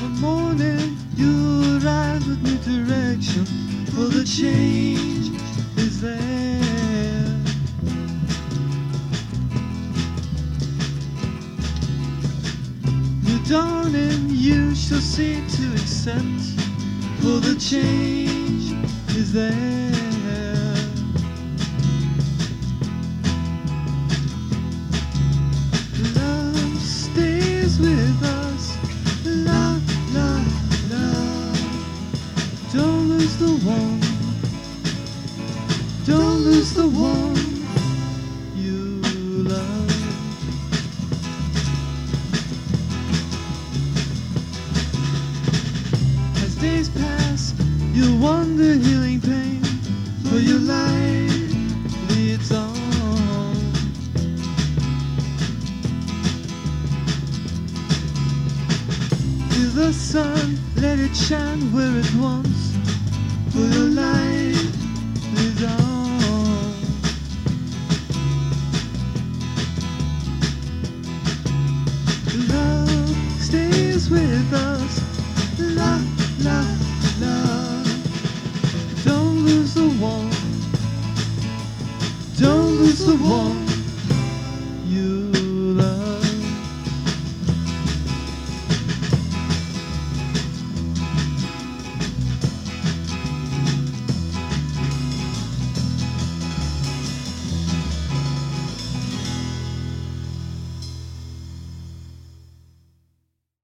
One morning you arrive with new direction, for the change is there. New dawning you shall see to accept, for the change is there. Love stays with us, love, love, love. Don't lose the one, don't lose the one you love. As days pass, you'll wonder healing pain, for your life leads on. To the sun, let it shine where it wants, for your life lives on. Love stays with us, love, love, love. Don't lose the one, don't lose the one